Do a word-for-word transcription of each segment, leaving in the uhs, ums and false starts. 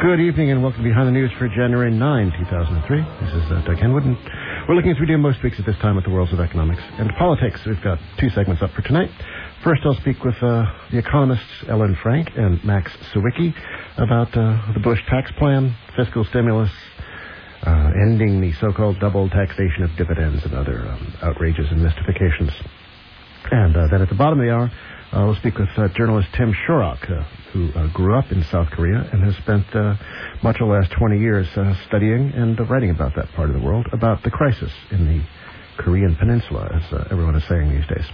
Good evening and welcome to Behind the News for January ninth, two thousand three. This is uh, Doug Henwood, and we're looking as we do most weeks at this time at the worlds of economics and politics. We've got two segments up for tonight. First, I'll speak with uh, the economists Ellen Frank and Max Sawicki about uh, the Bush tax plan, fiscal stimulus, uh, ending the so-called double taxation of dividends and other um, outrages and mystifications. And uh, then at the bottom of the hour, Uh, we'll speak with uh, journalist Tim Shorrock, uh, who uh, grew up in South Korea and has spent uh, much of the last twenty years uh, studying and uh, writing about that part of the world, about the crisis in the Korean Peninsula, as uh, everyone is saying these days.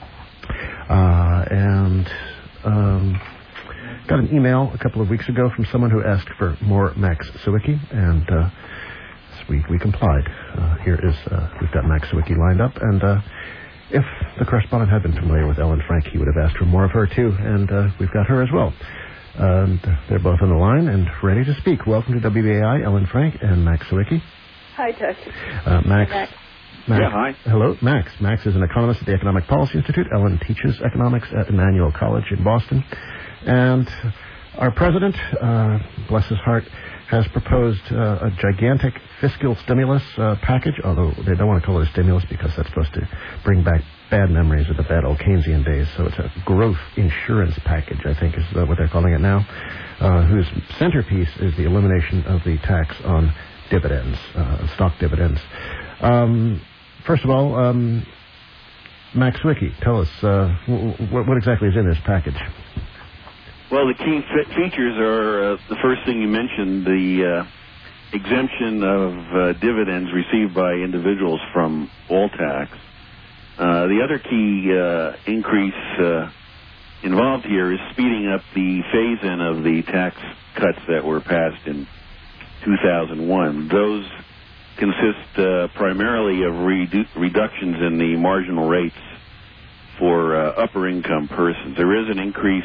Uh, and um, got an email a couple of weeks ago from someone who asked for more Max Sawicki, and uh, we, we complied. Uh, here is, uh, we've got Max Sawicki lined up, and uh, if the correspondent had been familiar with Ellen Frank, he would have asked for more of her, too, and uh, we've got her as well. And they're both on the line and ready to speak. Welcome to W B A I, Ellen Frank and Max Sawicki. Hi, Doug. Uh, Max. Hi, Max. Max. Yeah, hi. Hello, Max. Max is an economist at the Economic Policy Institute. Ellen teaches economics at Emmanuel College in Boston. And our president, uh, bless his heart, has proposed uh, a gigantic fiscal stimulus uh, package, although they don't want to call it a stimulus because that's supposed to bring back bad memories of the bad old Keynesian days. So it's a growth insurance package, I think is what they're calling it now, uh, whose centerpiece is the elimination of the tax on dividends, uh, stock dividends. Um, first of all, um, Max Sawicki, tell us, uh, w- what exactly is in this package? Well, the key fe- features are, uh, the first thing you mentioned, the uh, exemption of uh, dividends received by individuals from all tax. Uh, the other key uh, increase uh, involved here is speeding up the phase-in of the tax cuts that were passed in two thousand one. Those consist uh, primarily of redu- reductions in the marginal rates for uh, upper-income persons. There is an increase...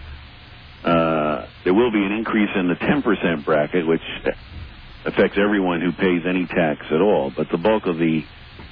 Uh, there will be an increase in the ten percent bracket, which affects everyone who pays any tax at all. But the bulk of the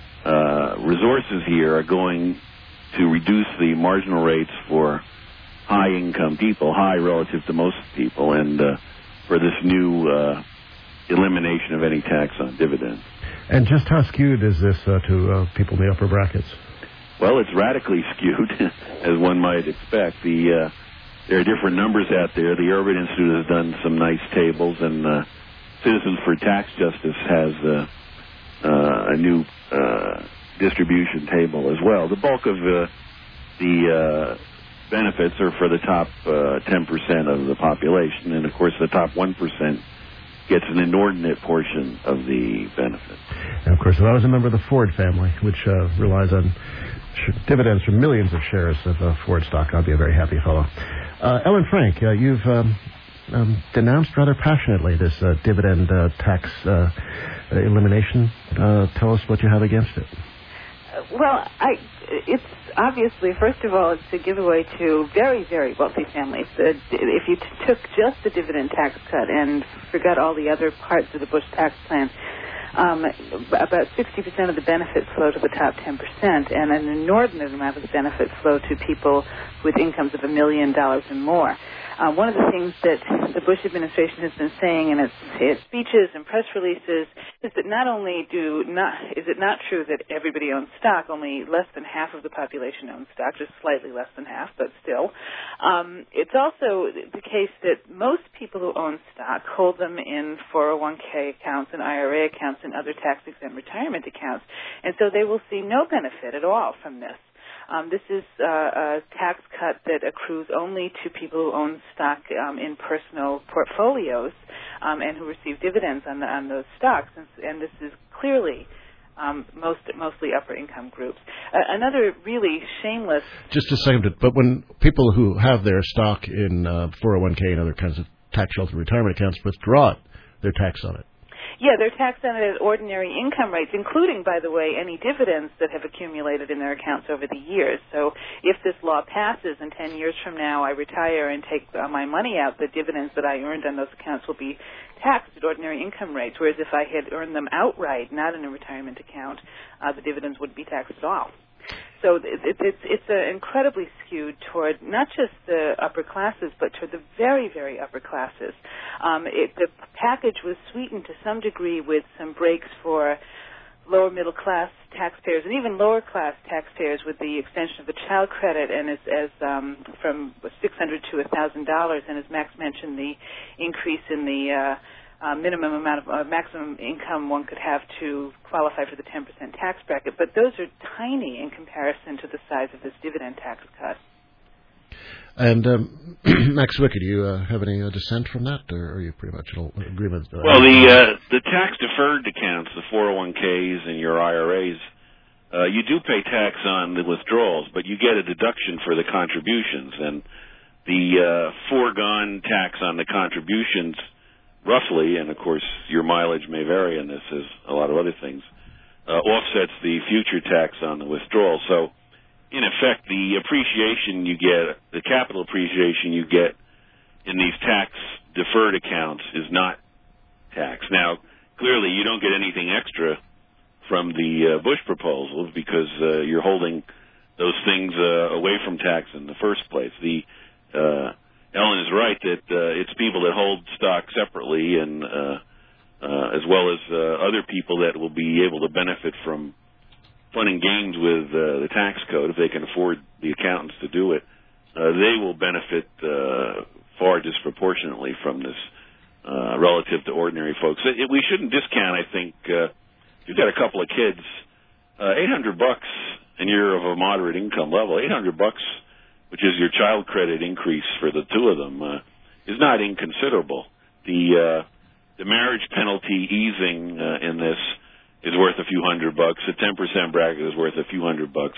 uh, resources here are going to reduce the marginal rates for high-income people, high relative to most people, and uh, for this new uh, elimination of any tax on dividends. And just how skewed is this uh, to uh, people in the upper brackets? Well, it's radically skewed, as one might expect. The... Uh, There are different numbers out there. The Urban Institute has done some nice tables, and uh, Citizens for Tax Justice has uh, uh, a new uh, distribution table as well. The bulk of uh, the uh, benefits are for the top uh, ten percent of the population, and of course the top one percent gets an inordinate portion of the benefits. And of course, if I was a member of the Ford family, which uh, relies on sh- dividends from millions of shares of uh, Ford stock, I'd be a very happy fellow. Uh, Ellen Frank, uh, you've um, um, denounced rather passionately this uh, dividend uh, tax uh, elimination. Uh, tell us what you have against it. Well, I, it's obviously, first of all, it's a giveaway to very, very wealthy families. Uh, if you t- took just the dividend tax cut and forgot all the other parts of the Bush tax plan, um, about sixty percent of the benefits flow to the top ten percent, and an inordinate amount of the benefits flow to people with incomes of a million dollars and more. Uh, one of the things that the Bush administration has been saying in its, its speeches and press releases is that not only do not is it not true that everybody owns stock, only less than half of the population owns stock, just slightly less than half, but still. Um, it's also the case that most people who own stock hold them in four oh one k accounts and I R A accounts and other tax-exempt retirement accounts, and so they will see no benefit at all from this. Um, this is uh, a tax cut that accrues only to people who own stock um, in personal portfolios um, and who receive dividends on, the, on those stocks, and, and this is clearly um, most mostly upper income groups. Uh, another really shameless... Just a second, but when people who have their stock in uh, four oh one k and other kinds of tax-sheltered retirement accounts withdraw it, they're taxed on it. Yeah, they're taxed on it at ordinary income rates, including, by the way, any dividends that have accumulated in their accounts over the years. So if this law passes and ten years from now I retire and take uh, my money out, the dividends that I earned on those accounts will be taxed at ordinary income rates, whereas if I had earned them outright, not in a retirement account, uh, the dividends wouldn't be taxed at all. So it, it, it's it's uh, incredibly skewed toward not just the upper classes, but toward the very, very upper classes. Um, it, the package was sweetened to some degree with some breaks for lower middle class taxpayers and even lower class taxpayers with the extension of the child credit and as, as um, from six hundred dollars to one thousand dollars, and as Max mentioned, the increase in the uh, uh, minimum amount of uh, maximum income one could have to qualify for the ten percent tax bracket. But those are tiny in comparison to the size of this dividend tax cut. And um, Max Wicker, do you uh, have any uh, dissent from that, or are you pretty much in agreement? Uh, well, the uh, the tax deferred accounts, the four oh one k's and your I R As, uh, you do pay tax on the withdrawals, but you get a deduction for the contributions, and the uh, foregone tax on the contributions, roughly, and of course your mileage may vary in this, as a lot of other things, uh, offsets the future tax on the withdrawal. So, in effect, the appreciation you get, the capital appreciation you get in these tax-deferred accounts is not taxed. Now, clearly, you don't get anything extra from the uh, Bush proposals because uh, you're holding those things uh, away from tax in the first place. The uh, Ellen is right that uh, it's people that hold stock separately, and uh, uh, as well as uh, other people that will be able to benefit from fun and games with uh, the tax code, if they can afford the accountants to do it, uh, they will benefit uh, far disproportionately from this uh, relative to ordinary folks. It, it, we shouldn't discount, I think, uh, if you've got a couple of kids, uh, eight hundred bucks, and you're of a moderate income level, eight hundred bucks, which is your child credit increase for the two of them, uh, is not inconsiderable. The, uh, the marriage penalty easing uh, in this is worth a few hundred bucks. The ten percent bracket is worth a few hundred bucks.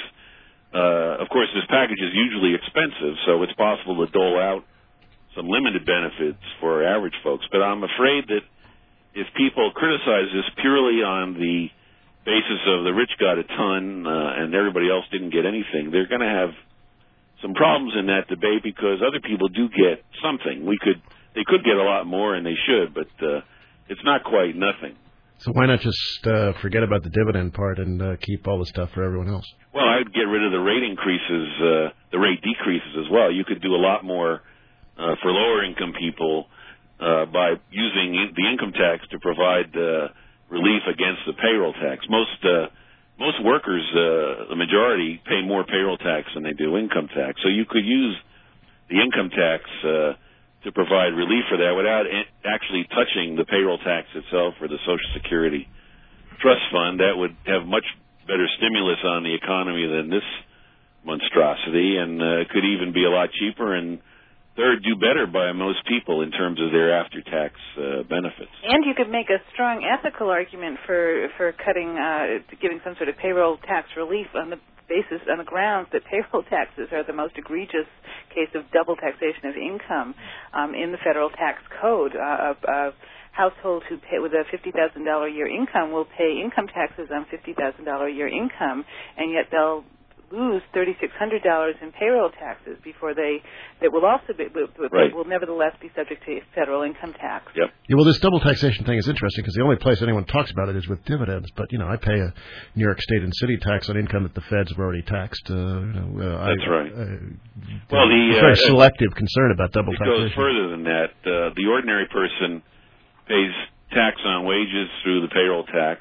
Uh, of course, this package is usually expensive, so it's possible to dole out some limited benefits for average folks. But I'm afraid that if people criticize this purely on the basis of the rich got a ton uh, and everybody else didn't get anything, they're going to have some problems in that debate because other people do get something. We could, they could get a lot more, and they should, but uh, it's not quite nothing. So why not just uh, forget about the dividend part and uh, keep all the stuff for everyone else? Well, I'd get rid of the rate increases, uh, the rate decreases as well. You could do a lot more uh, for lower income people uh, by using in- the income tax to provide uh, relief against the payroll tax. Most uh, most workers, uh, the majority, pay more payroll tax than they do income tax. So you could use the income tax uh, to provide relief for that without actually touching the payroll tax itself or the Social Security Trust Fund. That would have much better stimulus on the economy than this monstrosity, and uh, could even be a lot cheaper, and third, do better by most people in terms of their after-tax uh, benefits. And you could make a strong ethical argument for, for cutting, uh, giving some sort of payroll tax relief on the basis, on the grounds that payroll taxes are the most egregious case of double taxation of income um, in the federal tax code. Uh, a, a household who pay with a fifty thousand dollars a year income will pay income taxes on fifty thousand dollars a year income, and yet they'll lose thirty-six hundred dollars in payroll taxes before they, that will also be, will, right. will nevertheless be subject to federal income tax. Yep. Yeah, well, this double taxation thing is interesting because the only place anyone talks about it is with dividends. But, you know, I pay a New York State and city tax on income that the feds have already taxed. Uh, you know, uh, That's I, right. Uh, well, the it's very uh, selective concern about double it taxation. It goes further than that. Uh, the ordinary person pays tax on wages through the payroll tax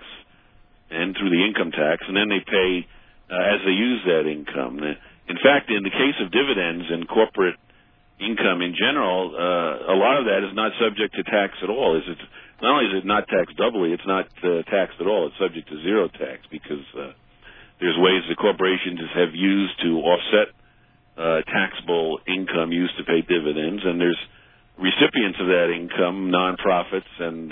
and through the income tax, and then they pay Uh, as they use that income. In fact, in the case of dividends and corporate income in general, uh, a lot of that is not subject to tax at all. Is it, not only is it not taxed doubly, it's not uh, taxed at all. It's subject to zero tax because uh, there's ways the corporations have used to offset uh, taxable income used to pay dividends, and there's recipients of that income, nonprofits, and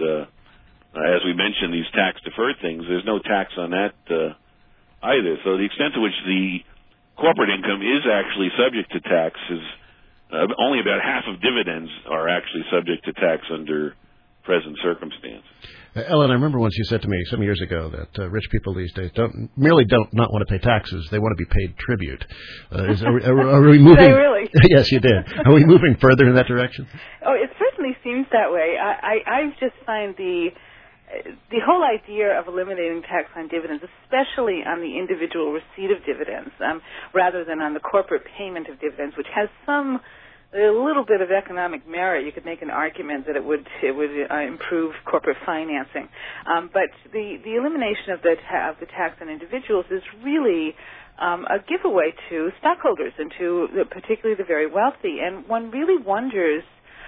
uh, as we mentioned, these tax-deferred things, there's no tax on that uh, either. So the extent to which the corporate income is actually subject to tax is uh, only about half of dividends are actually subject to tax under present circumstances. Uh, Ellen, I remember once you said to me some years ago that uh, rich people these days don't merely don't not want to pay taxes; they want to be paid tribute. Uh, is, are, are, are we moving? Did I really? Yes, you did. Are we moving further in that direction? Oh, it certainly seems that way. I, I, I just find the the whole idea of eliminating tax on dividends, especially on the individual receipt of dividends, um, rather than on the corporate payment of dividends, which has some a little bit of economic merit. You could make an argument that it would it would uh, improve corporate financing, um, but the, the elimination of the ta- of the tax on individuals is really um, a giveaway to stockholders and to the, particularly the very wealthy. And one really wonders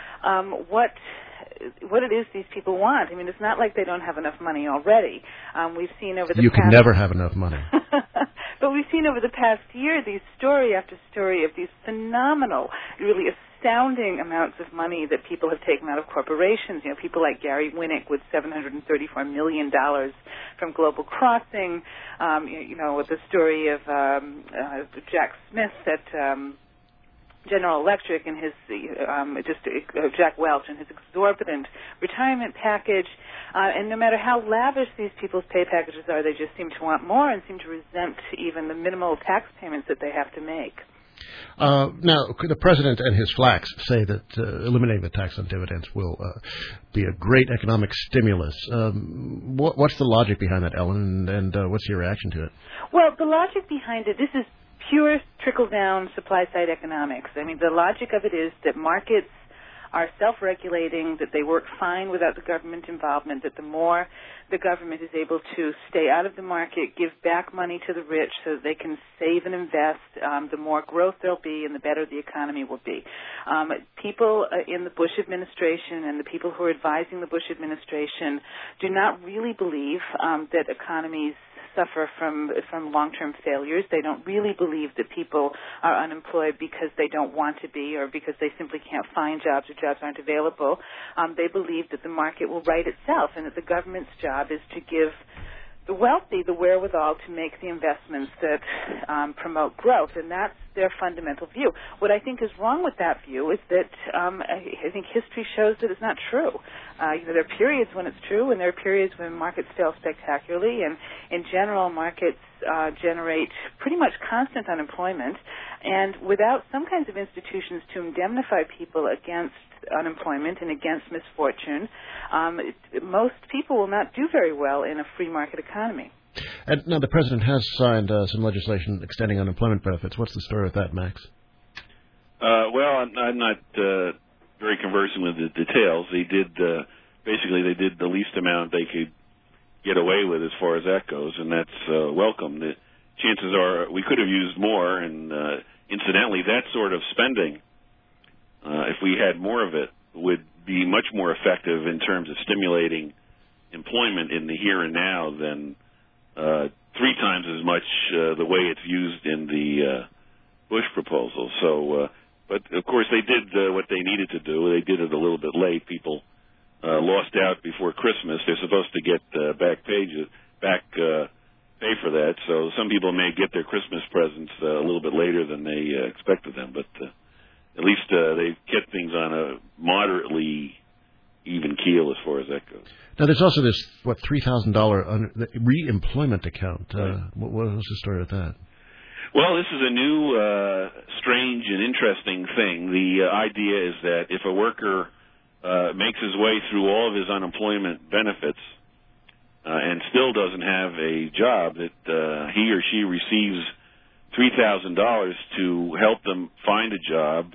um, what. what it is these people want. I mean, it's not like they don't have enough money already. Um, we've seen over the you past... can never have enough money. But we've seen over the past year these story after story of these phenomenal, really astounding amounts of money that people have taken out of corporations. You know, people like Gary Winnick with seven hundred thirty-four million dollars from Global Crossing. Um, you, you know, with the story of um, uh, Jack Smith at... Um, General Electric and his, um, just uh, Jack Welch and his exorbitant retirement package. Uh, and no matter how lavish these people's pay packages are, they just seem to want more and seem to resent even the minimal tax payments that they have to make. Uh, now, the president and his flacks say that uh, eliminating the tax on dividends will uh, be a great economic stimulus. Um, what, what's the logic behind that, Ellen, and, and uh, what's your reaction to it? Well, the logic behind it, this is pure trickle-down supply-side economics. I mean, the logic of it is that markets are self-regulating, that they work fine without the government involvement, that the more the government is able to stay out of the market, give back money to the rich so that they can save and invest, um, the more growth there'll be and the better the economy will be. Um, people uh, in the Bush administration and the people who are advising the Bush administration do not really believe um, that economies suffer from from long-term failures. They don't really believe that people are unemployed because they don't want to be or because they simply can't find jobs or jobs aren't available. Um, they believe that the market will right itself and that the government's job is to give the wealthy the wherewithal to make the investments that um, promote growth, and that's their fundamental view. What I think is wrong with that view is that um, I, I think history shows that it's not true. Uh, you know, there are periods when it's true, and there are periods when markets fail spectacularly, and in general, markets uh, generate pretty much constant unemployment, and without some kinds of institutions to indemnify people against unemployment and against misfortune, um, it, most people will not do very well in a free market economy. And now the president has signed uh, some legislation extending unemployment benefits. What's the story with that, Max? Uh, well, I'm, I'm not uh, very conversant with the details. They did uh, basically they did the least amount they could get away with as far as that goes, and that's uh, welcome. The chances are we could have used more, and uh, incidentally, that sort of spending, uh, if we had more of it, would be much more effective in terms of stimulating employment in the here and now than uh, three times as much uh, the way it's used in the uh, Bush proposal. So, uh, but of course they did uh, what they needed to do. They did it a little bit late. People uh, lost out before Christmas. They're supposed to get uh, back pages, back uh, pay for that. So some people may get their Christmas presents uh, a little bit later than they uh, expected them, but uh, at least uh, they kept things on a moderately even keel as far as that goes. Now, there's also this, what, three thousand dollars un- re-employment account. Uh, right. what, what was the story with that? Well, this is a new, uh, strange and interesting thing. The uh, idea is that if a worker uh, makes his way through all of his unemployment benefits uh, and still doesn't have a job, that uh, he or she receives three thousand dollars to help them find a job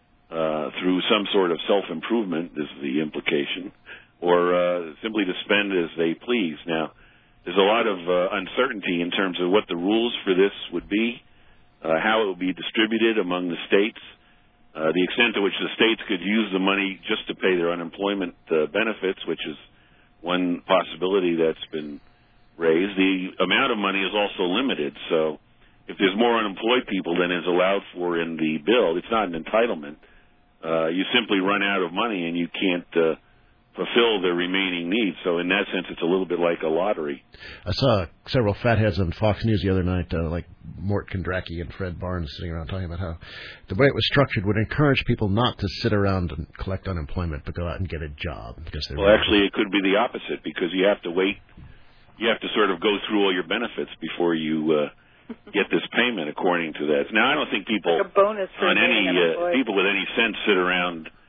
uh, through some sort of self-improvement, is the implication, or uh, simply to spend as they please. Now, there's a lot of uh, uncertainty in terms of what the rules for this would be, uh, how it would be distributed among the states, uh, the extent to which the states could use the money just to pay their unemployment uh, benefits, which is one possibility that's been raised. The amount of money is also limited, so if there's more unemployed people than is allowed for in the bill, it's not an entitlement. Uh, you simply run out of money and you can't uh, fulfill the remaining needs. So in that sense, it's a little bit like a lottery. I saw several fatheads on Fox News the other night, uh, like Mort Kondracki and Fred Barnes, sitting around talking about how the way it was structured would encourage people not to sit around and collect unemployment, but go out and get a job. Because well, actually, it could be the opposite, because you have to wait. You have to sort of go through all your benefits before you uh, get this payment according to that. Now, I don't think people like a bonus for on any uh, people with any sense sit around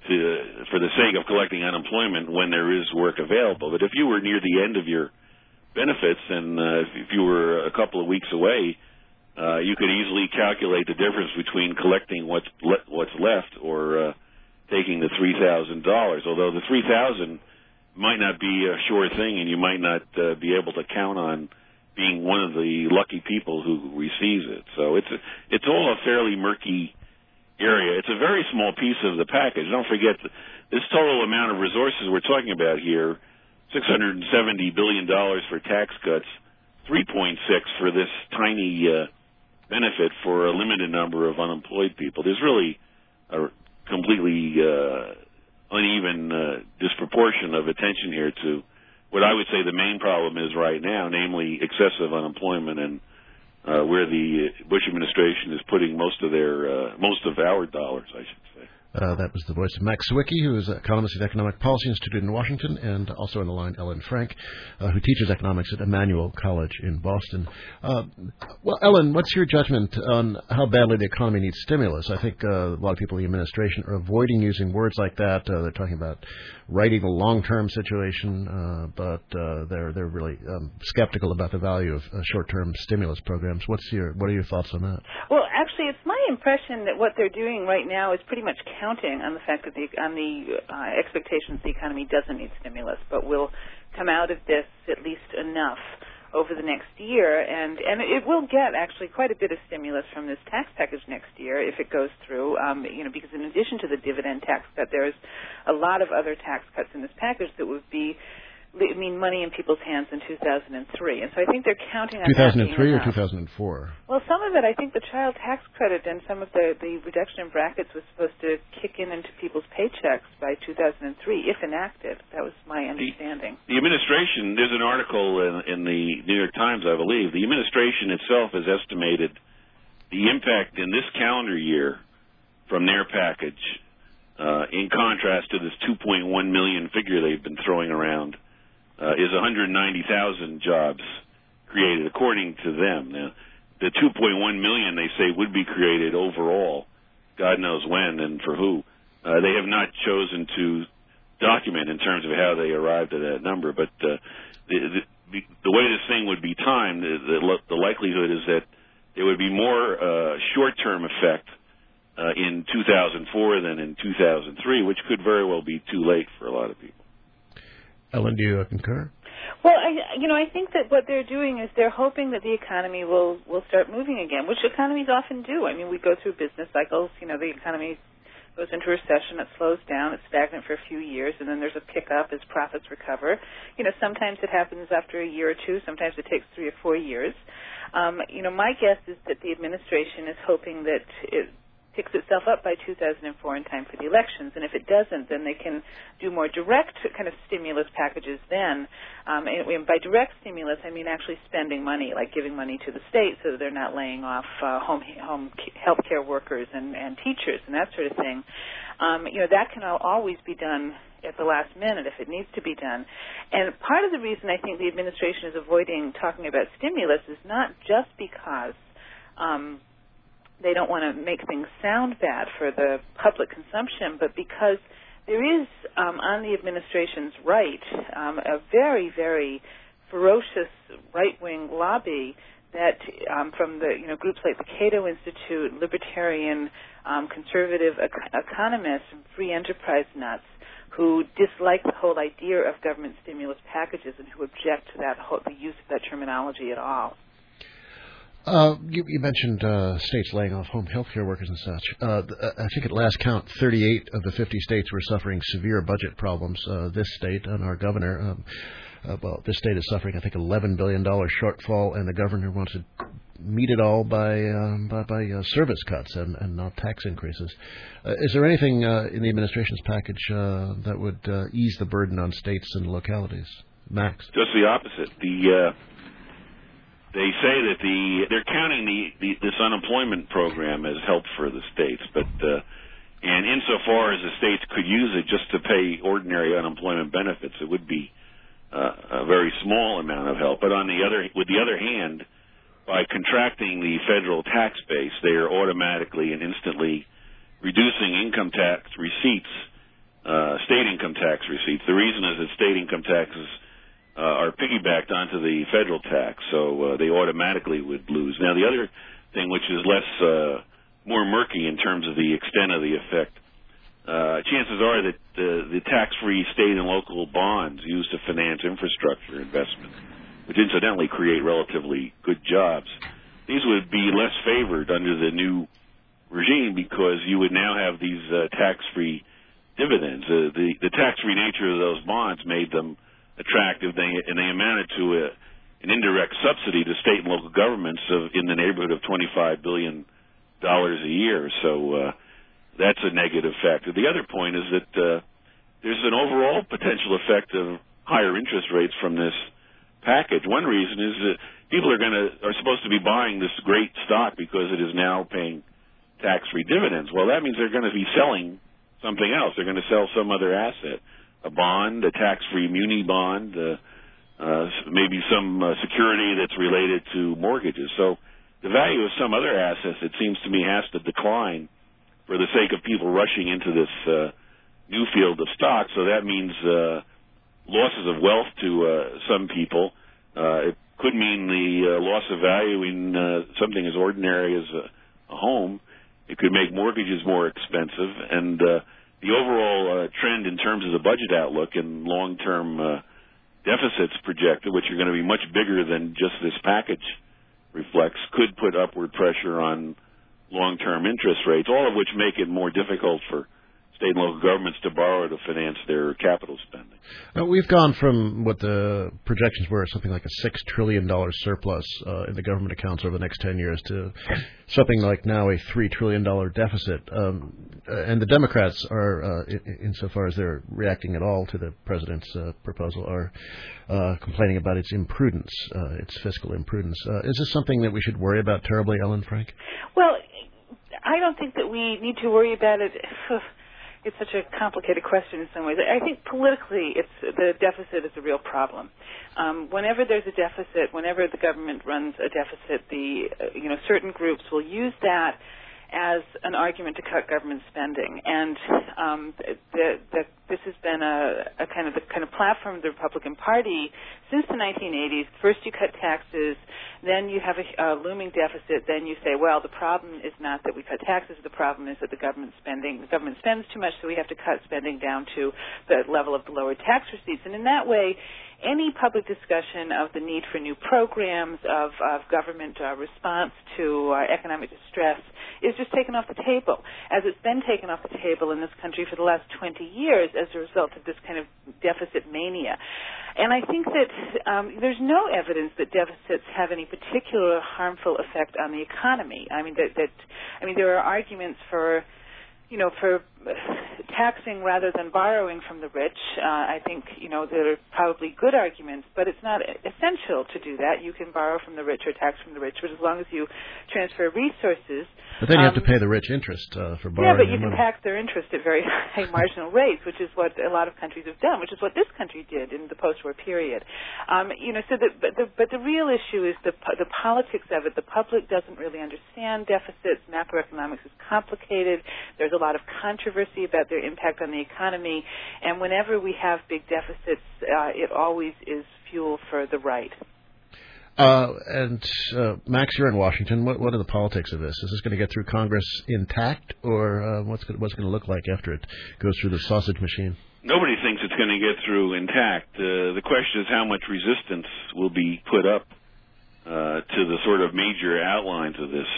to, for the sake of collecting unemployment when there is work available. But if you were near the end of your benefits and uh, if you were a couple of weeks away, uh, you could easily calculate the difference between collecting what's le- what's left or uh, taking the three thousand dollars. Although the three thousand dollars might not be a sure thing, and you might not uh, be able to count on being one of the lucky people who receives it. So it's a, it's all a fairly murky area. It's a very small piece of the package. Don't forget this total amount of resources we're talking about here: six hundred seventy billion dollars for tax cuts, three point six for this tiny uh, benefit for a limited number of unemployed people. There's really a completely uh, uneven uh, disproportion of attention here to what I would say the main problem is right now, namely excessive unemployment, and uh, where the Bush administration is putting most of their uh, most of our dollars, I should say. Uh, that was the voice of Max Sawicki, who is an economist at the Economic Policy Institute in Washington, and also on the line, Ellen Frank, uh, who teaches economics at Emmanuel College in Boston. Uh, well, Ellen, what's your judgment on how badly the economy needs stimulus? I think uh, a lot of people in the administration are avoiding using words like that. Uh, they're talking about righting the long-term situation, uh, but uh, they're they're really um, skeptical about the value of uh, short-term stimulus programs. What's your what are your thoughts on that? Well, actually, it's my impression that what they're doing right now is pretty much counting on the fact that the on the uh, expectations the economy doesn't need stimulus, but will come out of this at least enough over the next year, and and it will get actually quite a bit of stimulus from this tax package next year if it goes through. Um, you know, because in addition to the dividend tax cut, there's a lot of other tax cuts in this package that would be. I mean, money in people's hands in two thousand three. And so I think they're counting on two thousand three that or two thousand four? Well, some of it, I think the child tax credit and some of the, the reduction in brackets was supposed to kick in into people's paychecks by two thousand three, if enacted. That was my understanding. The, the administration, there's an article in, in the New York Times, I believe. The administration itself has estimated the impact in this calendar year from their package, uh, in contrast to this two point one million figure they've been throwing around. Uh, is one hundred ninety thousand jobs created, according to them. Now, the two point one million they say would be created overall, God knows when and for who. Uh, they have not chosen to document in terms of how they arrived at that number, but uh, the, the, the way this thing would be timed, the, the, the likelihood is that there would be more uh, short-term effect uh, in two thousand four than in two thousand three, which could very well be too late for a lot of people. Ellen, do you concur? Well, I, you know, I think that what they're doing is they're hoping that the economy will, will start moving again, which economies often do. I mean, we go through business cycles. You know, the economy goes into recession, it slows down, it's stagnant for a few years, and then there's a pickup as profits recover. You know, sometimes it happens after a year or two. Sometimes it takes three or four years. Um, you know, my guess is that the administration is hoping that it picks itself up by two thousand four in time for the elections. And if it doesn't, then they can do more direct kind of stimulus packages then. Um, and, and by direct stimulus, I mean actually spending money, like giving money to the state so that they're not laying off uh, home home health care workers and, and teachers and that sort of thing. Um, you know, that can always be done at the last minute if it needs to be done. And part of the reason I think the administration is avoiding talking about stimulus is not just because um, they don't want to make things sound bad for the public consumption, but because there is, um, on the administration's right, um, a very, very ferocious right-wing lobby that um, from the, you know, groups like the Cato Institute, libertarian, um, conservative ec- economists, and free enterprise nuts who dislike the whole idea of government stimulus packages and who object to that whole, the use of that terminology at all. Uh, you, you mentioned uh, states laying off home health care workers and such. Uh, I think at last count, thirty-eight of the fifty states were suffering severe budget problems. Uh, this state and our governor, um, uh, well, this state is suffering, I think, eleven billion dollars shortfall, and the governor wants to meet it all by um, by, by uh, service cuts and, and not tax increases. Uh, is there anything uh, in the administration's package uh, that would uh, ease the burden on states and localities? Max? Just the opposite. The uh They say that the they're counting the, the this unemployment program as help for the states, but uh, and insofar as the states could use it just to pay ordinary unemployment benefits, it would be uh, a very small amount of help. But on the other, with the other hand, by contracting the federal tax base, they are automatically and instantly reducing income tax receipts uh, state income tax receipts. The reason is that state income taxes uh, are piggybacked onto the federal tax, so uh, they automatically would lose. Now, the other thing, which is less, uh, more murky in terms of the extent of the effect, uh, chances are that uh, the tax-free state and local bonds used to finance infrastructure investment, which incidentally create relatively good jobs, these would be less favored under the new regime because you would now have these uh, tax-free dividends. Uh, the, the tax-free nature of those bonds made them attractive, they, and they amounted to a, an indirect subsidy to state and local governments of in the neighborhood of twenty-five billion dollars a year. So uh, that's a negative factor. The other point is that uh, there's an overall potential effect of higher interest rates from this package. One reason is that people are going to are supposed to be buying this great stock because it is now paying tax-free dividends. Well, that means they're going to be selling something else. They're going to sell some other asset, a bond, a tax-free muni bond, uh, uh, maybe some uh, security that's related to mortgages. So the value of some other assets, it seems to me, has to decline for the sake of people rushing into this uh, new field of stock. So that means uh, losses of wealth to uh, some people. Uh, it could mean the uh, loss of value in uh, something as ordinary as a, a home. It could make mortgages more expensive. And uh, the overall uh, trend in terms of the budget outlook and long-term uh, deficits projected, which are going to be much bigger than just this package reflects, could put upward pressure on long-term interest rates, all of which make it more difficult for state and local governments to borrow to finance their capital spending. Now, we've gone from what the projections were, something like a six trillion dollars surplus uh, in the government accounts over the next ten years to something like now a three trillion dollars deficit. Um, and the Democrats are, uh, insofar as they're reacting at all to the president's uh, proposal, are uh, complaining about its imprudence, uh, its fiscal imprudence. Uh, is this something that we should worry about terribly, Ellen Frank? Well, I don't think that we need to worry about it. It's such a complicated question in some ways. I think politically, it's the deficit is a real problem. Um, whenever there's a deficit, whenever the government runs a deficit, the uh, you know certain groups will use that as an argument to cut government spending, and um, the, the, this has been a, a kind of the kind of platform of the Republican Party since the nineteen eighties. First, you cut taxes, then you have a, a looming deficit. Then you say, well, the problem is not that we cut taxes. The problem is that the government spending the government spends too much, so we have to cut spending down to the level of the lower tax receipts. And in that way, any public discussion of the need for new programs, of, of government uh, response to uh, economic distress is just taken off the table, as it's been taken off the table in this country for the last twenty years as a result of this kind of deficit mania. And I think that um, there's no evidence that deficits have any particular harmful effect on the economy. I mean, that, that I mean, there are arguments for you know, for taxing rather than borrowing from the rich. Uh, I think, you know, there are probably good arguments, but it's not essential to do that. You can borrow from the rich or tax from the rich, but as long as you transfer resources. But then you um, have to pay the rich interest uh, for borrowing. Yeah, but you can money. tax their interest at very high marginal rates, which is what a lot of countries have done, which is what this country did in the post-war period. Um, you know, so the, but, the, but the real issue is the, the politics of it. The public doesn't really understand deficits. Macroeconomics is complicated. There's a lot of controversy about their impact on the economy, and whenever we have big deficits, uh, it always is fuel for the right. Uh, and uh, Max, you're in Washington. What, what are the politics of this? Is this going to get through Congress intact, or uh, what's going what's going to look like after it goes through the sausage machine? Nobody thinks it's going to get through intact. Uh, the question is how much resistance will be put up uh, to the sort of major outlines of this.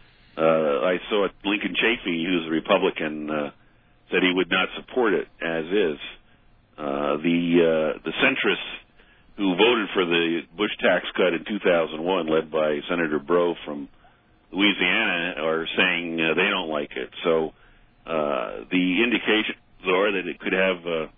Uh, I saw Lincoln Chafee, who's a Republican, uh, said he would not support it as is. Uh, the uh, the centrists who voted for the Bush tax cut in two thousand one, led by Senator Breaux from Louisiana, are saying uh, they don't like it. So uh, the indications are that it could have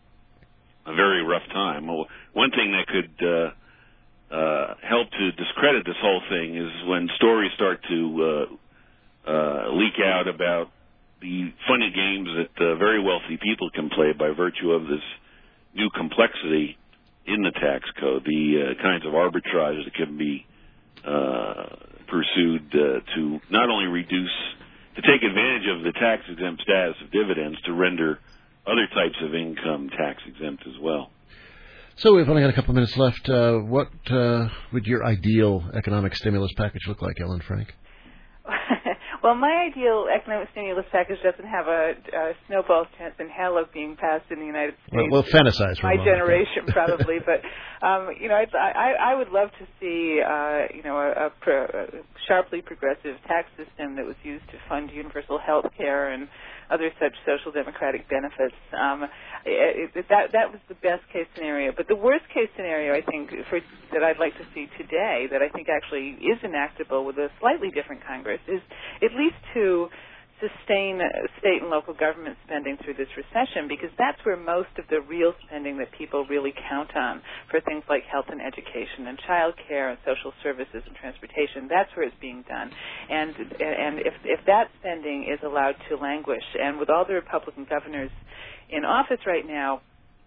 uh, a very rough time. One thing that could uh, uh, help to discredit this whole thing is when stories start to uh, Uh, leak out about the funny games that uh, very wealthy people can play by virtue of this new complexity in the tax code, the uh, kinds of arbitrage that can be uh, pursued uh, to not only reduce, to take advantage of the tax-exempt status of dividends to render other types of income tax exempt as well. So we've only got a couple of minutes left. Uh, what uh, would your ideal economic stimulus package look like, Ellen Frank? Well, my ideal economic stimulus package doesn't have a, a snowball's chance in hell of being passed in the United States. Well, we'll fantasize for my a moment. generation, probably, but um, you know, I, I, I would love to see uh, you know a, a, pro, a sharply progressive tax system that was used to fund universal health care and other such social democratic benefits. Um, it, it, that that was the best case scenario. But the worst case scenario, I think, for, that I'd like to see today, that I think actually is enactable with a slightly different Congress, is at least to sustain state and local government spending through this recession, because that's where most of the real spending that people really count on for things like health and education and child care and social services and transportation. That's where it's being done. And and if if that spending is allowed to languish, and with all the Republican governors in office right now,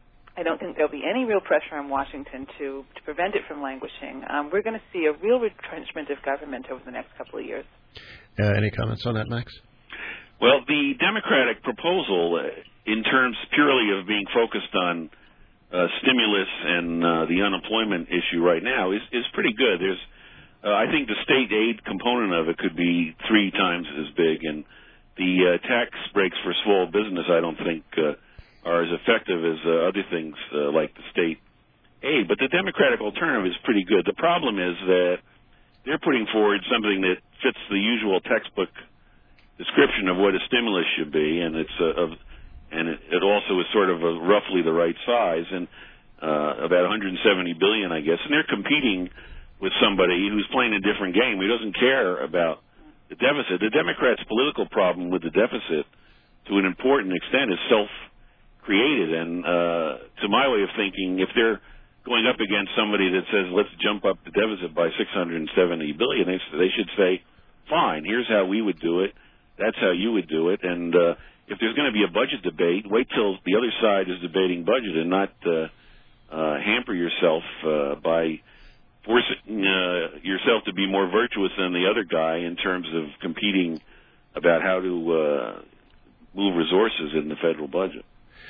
I don't think there'll be any real pressure on Washington to, to prevent it from languishing. Um, we're going to see a real retrenchment of government over the next couple of years. Uh, any comments on that, Max? Well, the Democratic proposal, uh, in terms purely of being focused on uh, stimulus and uh, the unemployment issue right now, is, is pretty good. There's, uh, I think the state aid component of it could be three times as big, and the uh, tax breaks for small business, I don't think, uh, are as effective as uh, other things uh, like the state aid. But the Democratic alternative is pretty good. The problem is that they're putting forward something that fits the usual textbook description of what a stimulus should be, and it's a, a and it, it also is sort of a roughly the right size, and uh, about one hundred seventy billion dollars, I guess. And they're competing with somebody who's playing a different game, who doesn't care about the deficit. The Democrats' political problem with the deficit, to an important extent, is self-created. And uh, to my way of thinking, if they're going up against somebody that says, let's jump up the deficit by six hundred seventy billion dollars, they, they should say, fine, here's how we would do it. That's how you would do it. And uh, if there's going to be a budget debate, wait till the other side is debating budget, and not uh, uh, hamper yourself uh, by forcing uh, yourself to be more virtuous than the other guy in terms of competing about how to uh, move resources in the federal budget.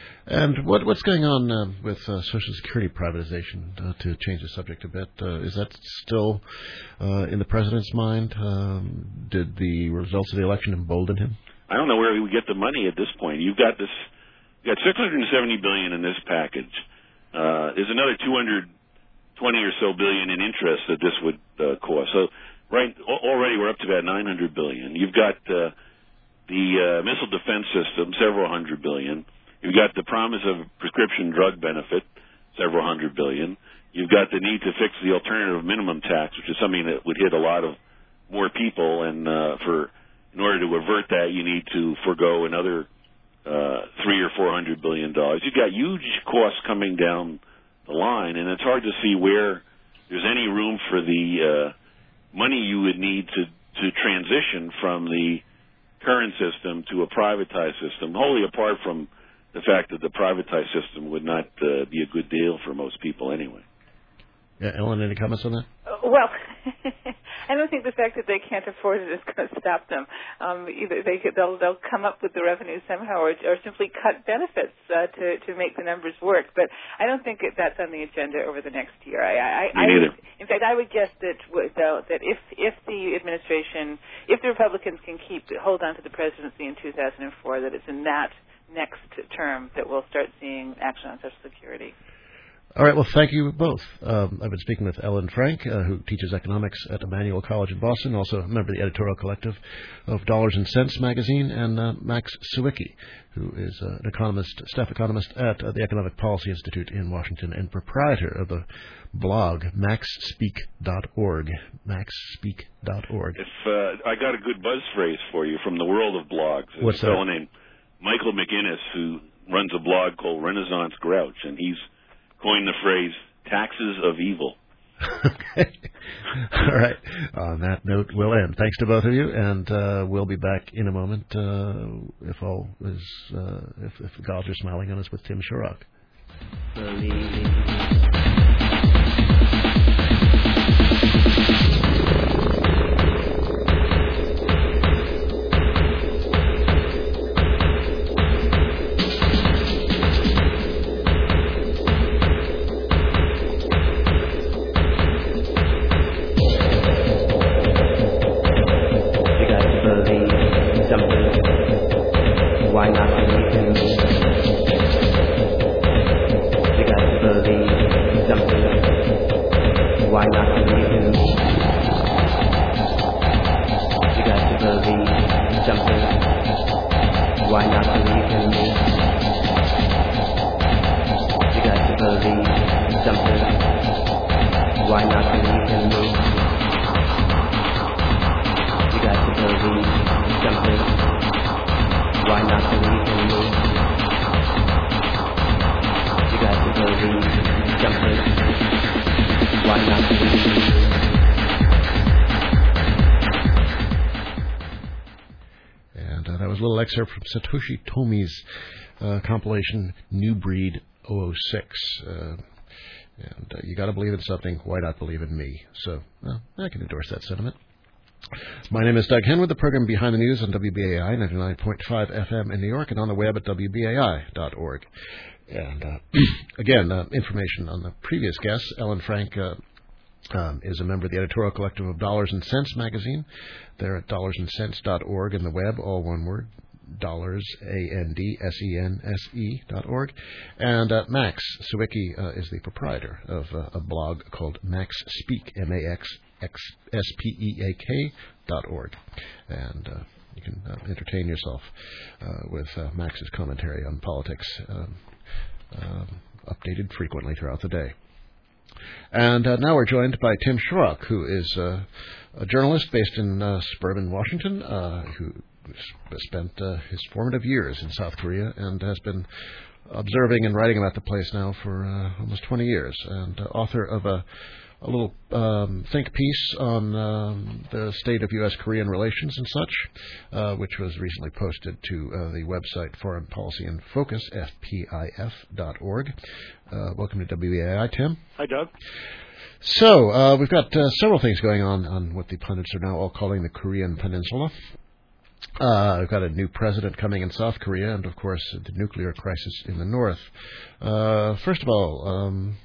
And what, what's going on uh, with uh, Social Security privatization, uh, to change the subject a bit? Uh, is that still uh, in the president's mind? Um, did the results of the election embolden him? I don't know where we get the money at this point. You've got this, you've got six hundred seventy billion dollars in this package. Uh, there's another two hundred twenty or so billion in interest that this would uh, cost. So right already we're up to about nine hundred billion. You've got uh, the uh, missile defense system, several hundred billion. You've got the promise of prescription drug benefit, several hundred billion. You've got the need to fix the alternative minimum tax, which is something that would hit a lot of more people. And uh, for in order to avert that, you need to forego another uh, three or four hundred billion dollars. You've got huge costs coming down the line, and it's hard to see where there's any room for the uh, money you would need to to transition from the current system to a privatized system, wholly apart from the fact that the privatized system would not uh, be a good deal for most people anyway. Yeah, Ellen, any comments on that? Uh, well, I don't think the fact that they can't afford it is going to stop them. Um, either they could, they'll, they'll come up with the revenue somehow, or, or simply cut benefits uh, to to make the numbers work. But I don't think that that's on the agenda over the next year. I, I, Me neither. I would, in fact, I would guess that though, that if if the administration, if the Republicans can keep hold on to the presidency in two thousand four, that it's in that next term that we'll start seeing action on Social Security. All right, well, thank you both. Um, I've been speaking with Ellen Frank, uh, who teaches economics at Emmanuel College in Boston, also a member of the editorial collective of Dollars and Cents magazine, and uh, Max Sawicki, who is uh, an economist, staff economist at uh, the Economic Policy Institute in Washington, and proprietor of the blog max speak dot org. max speak dot org. If uh, I got a good buzz phrase for you from the world of blogs. There's What's a fellow that? named Michael McInnes, who runs a blog called Renaissance Grouch, and he's coined the phrase taxes of evil. Okay. All right. On that note, we'll end. Thanks to both of you, and uh, we'll be back in a moment uh, if all is uh, if, if the gods are smiling on us with Tim Sharrock. Why not believe in me? You got to believe something. Why not believe in me? You got to believe something. Why not believe in me? You got to believe something. Why not believe in me? You got to believe something. Why not believe in me? You got to believe something. Why not believe in me? And uh, that was a little excerpt from Satoshi Tomi's uh, compilation New Breed oh oh six. Uh, and uh, you got to believe in something. Why not believe in me? So well, I can endorse that sentiment. My name is Doug Henwood, the program Behind the News on W B A I ninety-nine point five F M in New York and on the web at W B A I dot org. And uh, again, uh, information on the previous guests. Ellen Frank uh, um, is a member of the editorial collective of Dollars and Cents magazine. They're at dollars and cents dot org and the web, all one word. Dollars, A N D S E N S E dot org. And uh, Max Sawicki uh, is the proprietor of uh, a blog called Max Speak, M A X S P E A K dot org. And uh, you can uh, entertain yourself uh, with uh, Max's commentary on politics, um, uh, updated frequently throughout the day. And uh, now we're joined by Tim Schrock, who is uh, a journalist based in uh, suburban Washington, uh, who spent uh, his formative years in South Korea and has been observing and writing about the place now for uh, almost twenty years, and uh, author of a, a little um, think piece on um, the state of U S Korean relations and such, uh, which was recently posted to uh, the website Foreign Policy in Focus, F P I F dot org. Uh, welcome to W B A I, Tim. Hi, Doug. So, uh, we've got uh, several things going on on what the pundits are now all calling the Korean Peninsula. Uh, we've got a new president coming in South Korea, and, of course, the nuclear crisis in the north. Uh, first of all, um,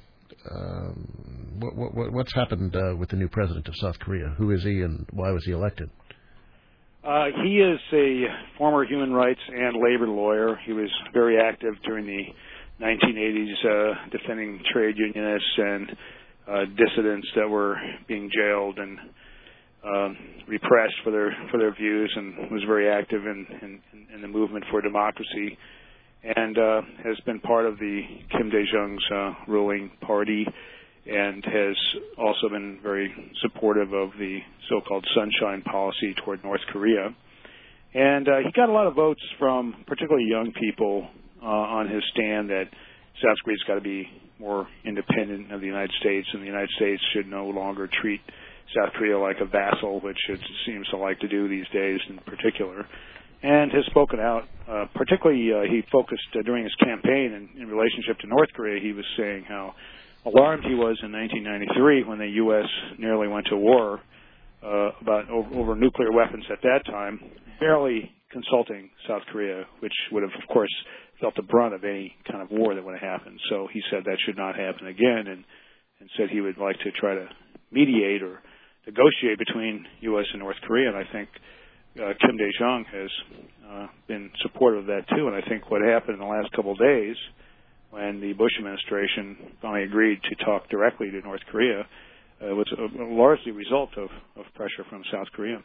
um, what, what, what's happened uh, with the new president of South Korea? Who is he, and why was he elected? Uh, he is a former human rights and labor lawyer. He was very active during the nineteen eighties, uh, defending trade unionists and uh, dissidents that were being jailed and Um, repressed for their for their views, and was very active in, in, in the movement for democracy, and uh, has been part of the Kim Dae-jung's uh, ruling party, and has also been very supportive of the so-called sunshine policy toward North Korea. And uh, he got a lot of votes from particularly young people uh, on his stand that South Korea's got to be more independent of the United States, and the United States should no longer treat South Korea like a vassal, which it seems to like to do these days in particular, and has spoken out. Uh, particularly, uh, he focused uh, during his campaign in, in relationship to North Korea. He was saying how alarmed he was in nineteen ninety-three when the U S nearly went to war uh, about over, over nuclear weapons at that time, barely consulting South Korea, which would have, of course, felt the brunt of any kind of war that would have happened. So he said that should not happen again, and, and said he would like to try to mediate or negotiate between U S and North Korea, and I think uh, Kim Dae-jung has uh, been supportive of that too. And I think what happened in the last couple of days, when the Bush administration finally agreed to talk directly to North Korea, uh, was a, a largely result of, of pressure from South Korea.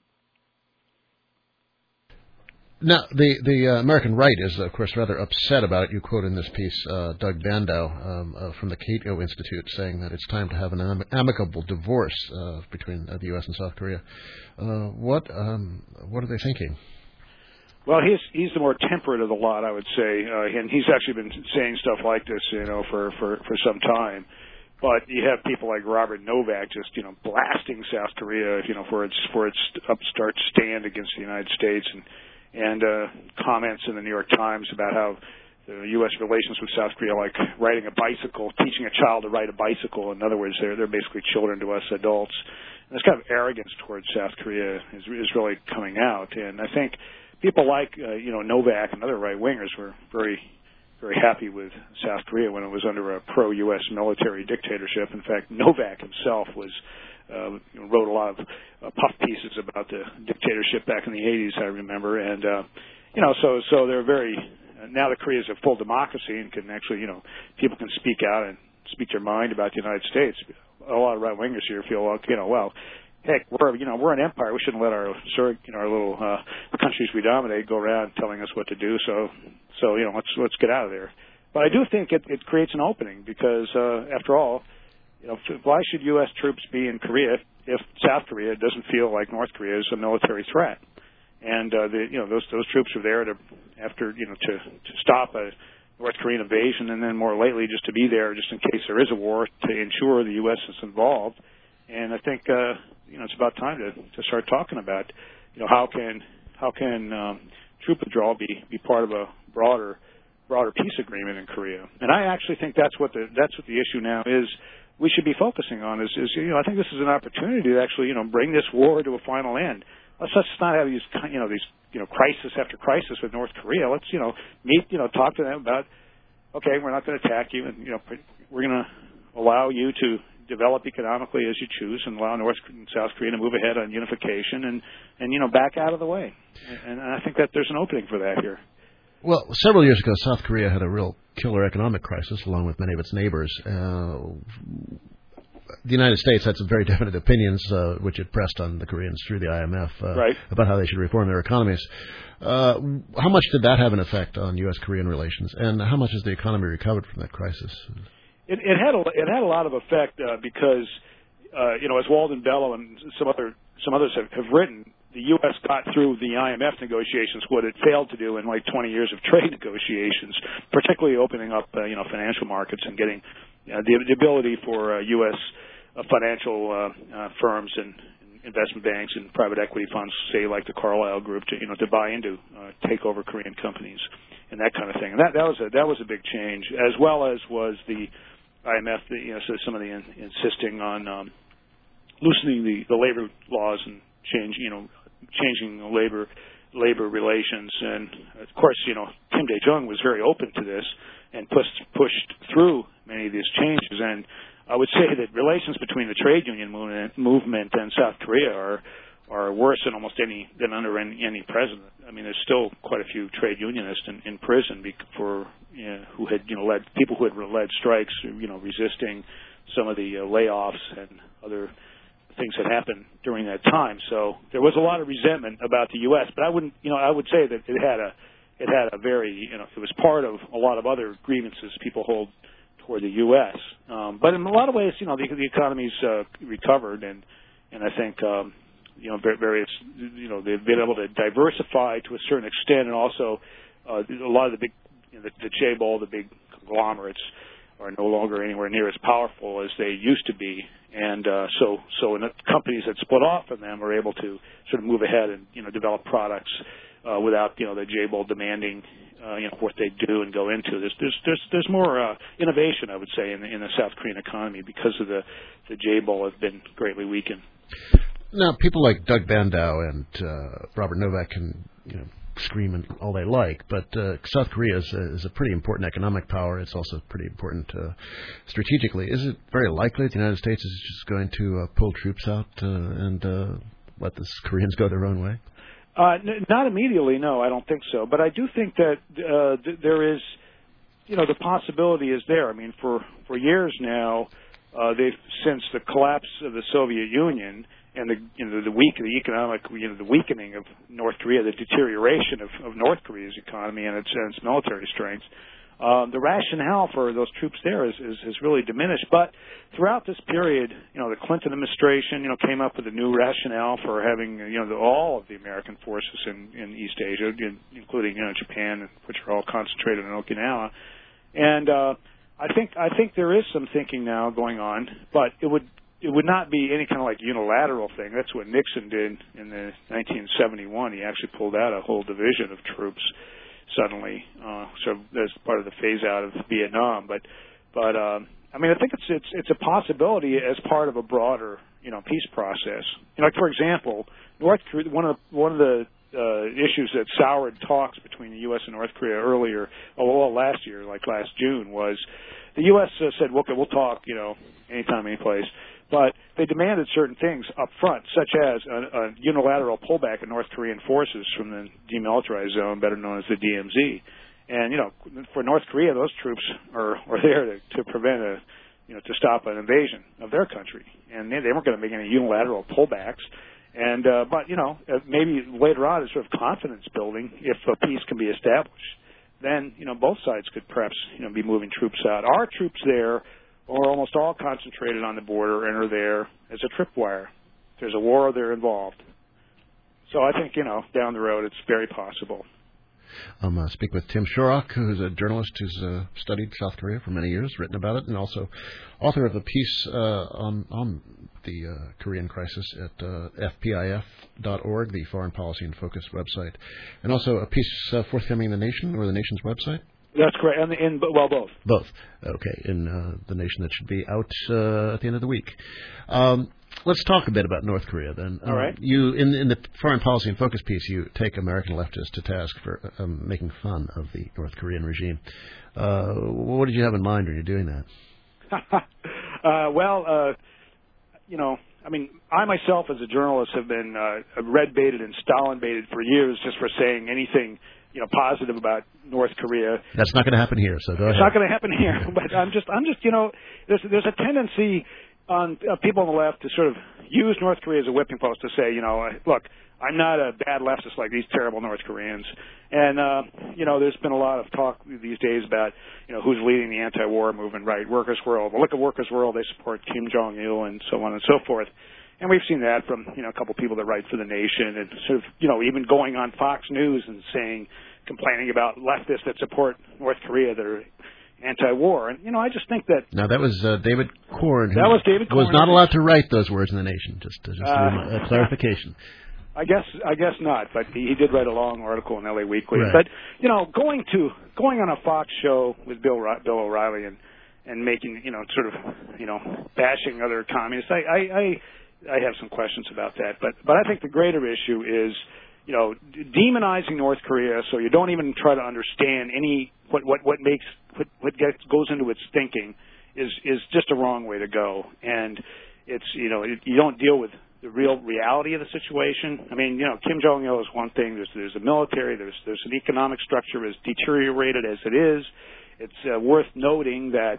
Now, the, the uh, American right is, of course, rather upset about it. You quote in this piece uh, Doug Bandow um, uh, from the Cato Institute saying that it's time to have an am- amicable divorce uh, between uh, the U S and South Korea. Uh, what um, what are they thinking? Well, he's he's the more temperate of the lot, I would say, uh, and he's actually been saying stuff like this, you know, for, for, for some time. But you have people like Robert Novak just, you know, blasting South Korea, you know, for its for its upstart stand against the United States, and and uh, comments in the New York Times about how the U S relations with South Korea, like riding a bicycle, teaching a child to ride a bicycle. In other words, they're they're basically children to us adults. And this kind of arrogance towards South Korea is is really coming out. And I think people like uh, you know Novak and other right wingers were very very happy with South Korea when it was under a pro-U S military dictatorship. In fact, Novak himself was. Uh, wrote a lot of uh, puff pieces about the dictatorship back in the eighties, I remember, and uh, you know, so so they're very now that Korea is a full democracy and can actually, you know, people can speak out and speak their mind about the United States. A lot of right wingers here feel like, you know, well, heck, we're you know we're an empire. We shouldn't let our you know our little uh, countries we dominate go around telling us what to do. So so you know let's let's get out of there. But I do think it, it creates an opening because uh, after all, you know, why should U S troops be in Korea if South Korea doesn't feel like North Korea is a military threat? And uh, the you know those those troops are there to after you know to to stop a North Korean invasion, and then more lately just to be there just in case there is a war to ensure the U S is involved. And I think uh, you know it's about time to, to start talking about you know how can how can um, troop withdrawal be, be part of a broader broader peace agreement in Korea. And I actually think that's what the that's what the issue now is. We should be focusing on is, is you know I think this is an opportunity to actually you know bring this war to a final end. Let's just not have these you know these you know crisis after crisis with North Korea. Let's you know meet you know talk to them about okay, we're not going to attack you, and you know we're going to allow you to develop economically as you choose, and allow North and South Korea to move ahead on unification, and and you know back out of the way. And, and I think that there's an opening for that here. Well, several years ago, South Korea had a real killer economic crisis, along with many of its neighbors. Uh, the United States had some very definite opinions, uh, which it pressed on the Koreans through the I M F uh, right. about how they should reform their economies. Uh, how much did that have an effect on U S Korean relations, and how much has the economy recovered from that crisis? It, it had a, it had a lot of effect uh, because uh, you know as Walden Bellow and some other some others have, have written, the U S got through the I M F negotiations what it failed to do in like twenty years of trade negotiations, particularly opening up uh, you know financial markets and getting uh, the, the ability for uh, U S uh, financial uh, uh, firms and investment banks and private equity funds, say like the Carlyle Group, to you know to buy into uh, take over Korean companies and that kind of thing. And that that was a that was a big change, as well as was the I M F. The, you know, so some of the in, insisting on um, loosening the, the labor laws and change you know changing the labor labor relations. And of course, you know Kim Dae-jung was very open to this and pushed pushed through many of these changes. And I would say that relations between the trade union movement, movement and South Korea are are worse than almost any than under any, any president. I mean, there's still quite a few trade unionists in, in prison for you know, who had you know led people who had led strikes, you know, resisting some of the uh, layoffs and other things that happened during that time. So there was a lot of resentment about the U S. But I wouldn't, you know, I would say that it had a it had a very, you know, it was part of a lot of other grievances people hold toward the U S. Um, but in a lot of ways, you know, the, the economy's uh, recovered, and and I think, um, you know, various, you know, they've been able to diversify to a certain extent, and also uh, a lot of the big, you know, the, the J-Ball, the big conglomerates, are no longer anywhere near as powerful as they used to be, and uh, so so in the companies that split off from them are able to sort of move ahead and you know develop products uh, without you know the J-Ball demanding uh, you know what they do and go into. There's there's there's, there's more uh, innovation, I would say, in the, in the South Korean economy because of the the J-Ball has been greatly weakened. Now, people like Doug Bandow and uh, Robert Novak can you know. scream and all they like, but uh, South Korea is a, is a pretty important economic power. It's also pretty important uh, strategically. Is it very likely that the United States is just going to uh, pull troops out uh, and uh, let the Koreans go their own way? Uh, n- not immediately, no, I don't think so. But I do think that uh, th- there is, you know, the possibility is there. I mean, for, for years now, uh, they've since the collapse of the Soviet Union and the you know the weak the economic you know the weakening of North Korea, the deterioration of, of North Korea's economy and its, and its military strength, um, the rationale for those troops there is, is is really diminished. But throughout this period, you know, the Clinton administration you know came up with a new rationale for having you know the, all of the American forces in, in East Asia, including you know Japan, which are all concentrated in Okinawa, and uh, I think I think there is some thinking now going on, but it would. It would not be any kind of like unilateral thing. That's what Nixon did in the nineteen seventy-one. He actually pulled out a whole division of troops suddenly, uh, so as part of the phase out of Vietnam. But, but um, I mean, I think it's it's it's a possibility as part of a broader you know peace process. You know, like for example, North Korea. One of one of the uh, issues that soured talks between the U S and North Korea earlier, oh, well, last year, like last June, was the U S uh, said, "Okay, we'll talk, you know, anytime, any place." But they demanded certain things up front, such as a, a unilateral pullback of North Korean forces from the demilitarized zone, better known as the D M Z. And, you know, for North Korea, those troops are, are there to, to prevent a, you know, to stop an invasion of their country. And they, they weren't going to make any unilateral pullbacks. And, uh, but, you know, maybe later on, it's sort of confidence building if a peace can be established. Then, you know, both sides could perhaps, you know, be moving troops out. Our troops there are almost all concentrated on the border and are there as a tripwire. If there's a war, they're involved. So I think, you know, down the road, it's very possible. I'm uh, speaking with Tim Shorrock, who's a journalist who's uh, studied South Korea for many years, written about it, and also author of a piece uh, on, on the uh, Korean crisis at uh, F P I F dot org, the Foreign Policy in Focus website, and also a piece uh, forthcoming in The Nation, or The Nation's website. That's correct. And in, well, both. Both. Okay. In uh, The Nation, that should be out uh, at the end of the week. Um, let's talk a bit about North Korea, then. All right. Um, you, in, in the Foreign Policy and Focus piece, you take American leftists to task for um, making fun of the North Korean regime. Uh, what did you have in mind when you're doing that? uh, well, uh, you know, I mean, I myself as a journalist have been uh, red-baited and Stalin-baited for years just for saying anything, you know, positive about North Korea. That's not going to happen here, so go it's ahead. It's not going to happen here, but I'm just, I'm just, you know, there's there's a tendency on uh, people on the left to sort of use North Korea as a whipping post to say, you know, look, I'm not a bad leftist like these terrible North Koreans. And, uh, you know, there's been a lot of talk these days about, you know, who's leading the anti-war movement, right? Workers' World. Well, look at Workers' World. They support Kim Jong-il and so on and so forth. And we've seen that from, you know, a couple people that write for The Nation and sort of, you know, even going on Fox News and saying, complaining about leftists that support North Korea that are anti-war. And, you know, I just think that... Now, that was uh, David Corn. That was David Corn. was not allowed to write those words in The Nation, just, just uh, a clarification. I guess I guess not, but he, he did write a long article in L A Weekly. Right. But, you know, going to going on a Fox show with Bill Bill O'Reilly and, and making, you know, sort of, you know, bashing other communists, I, I, I, I have some questions about that. But, but I think the greater issue is, you know, demonizing North Korea so you don't even try to understand any what what what makes what what gets, goes into its thinking is is just a wrong way to go. And it's, you know, it, you don't deal with the real reality of the situation. I mean, you know, Kim Jong-il is one thing. There's there's a military. There's there's an economic structure as deteriorated as it is. It's uh, worth noting that,